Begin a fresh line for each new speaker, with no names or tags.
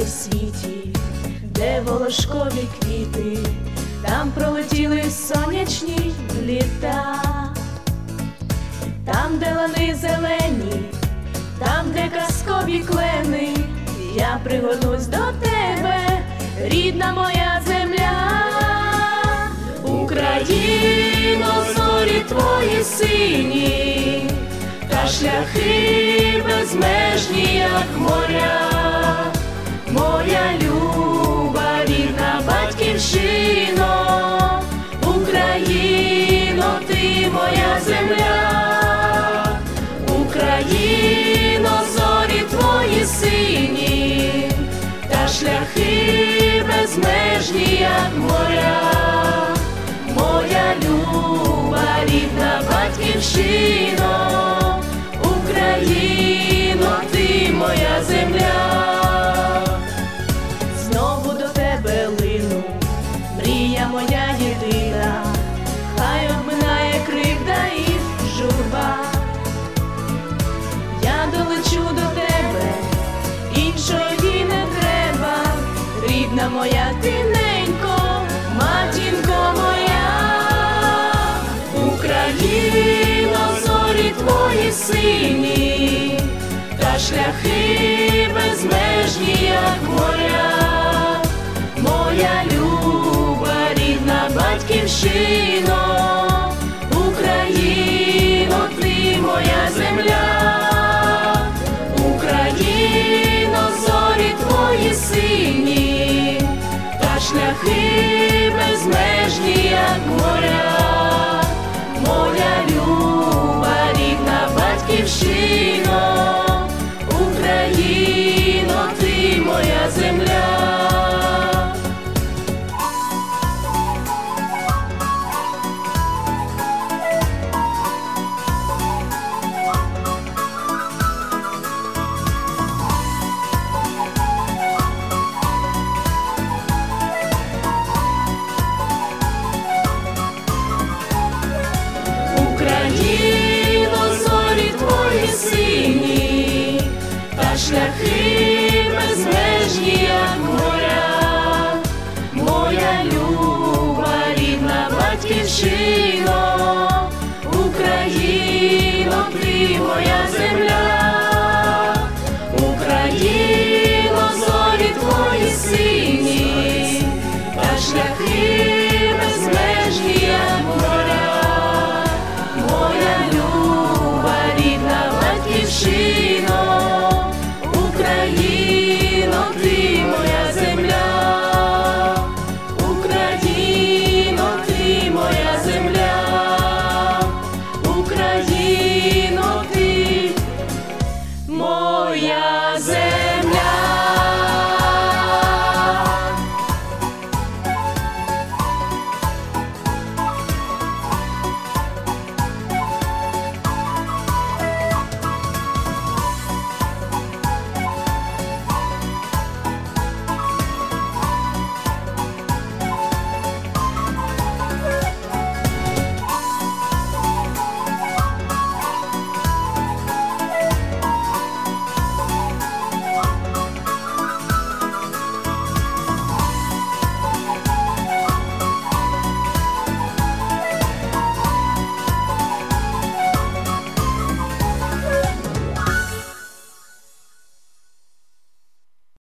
в світі, де волошкові квіти, там пролетіли сонячні літа. Там, де лани зелені, там, де казкові клени, я пригорнусь до тебе, рідна моя земля. Україно, зорі твої сині, та шляхи безмежні, як моря. Моя люба, рідна батьківщино, Україно, ти моя земля. Україно, зорі твої сині, та шляхи безмежні, як моря. Моя люба, рідна батьківщино, Україно, ти моя земля. Знову до тебе лину, мрія моя єдина, хай обминає кривда і журба. Я долечу до тебе, іншої не треба, рідна моя ти ненько, матінко моя. Україно, зорі твої сині, та шляхи безмежні, як моря. Моя люба, рідна батьківщино, Україно, ти моя земля. Україно, зорі твої сині, та шляхи безмежні, як моря. Моя люба, рідна батьківщино, Україно, ти моя земля. Україно, зорі твої сині, та шляхи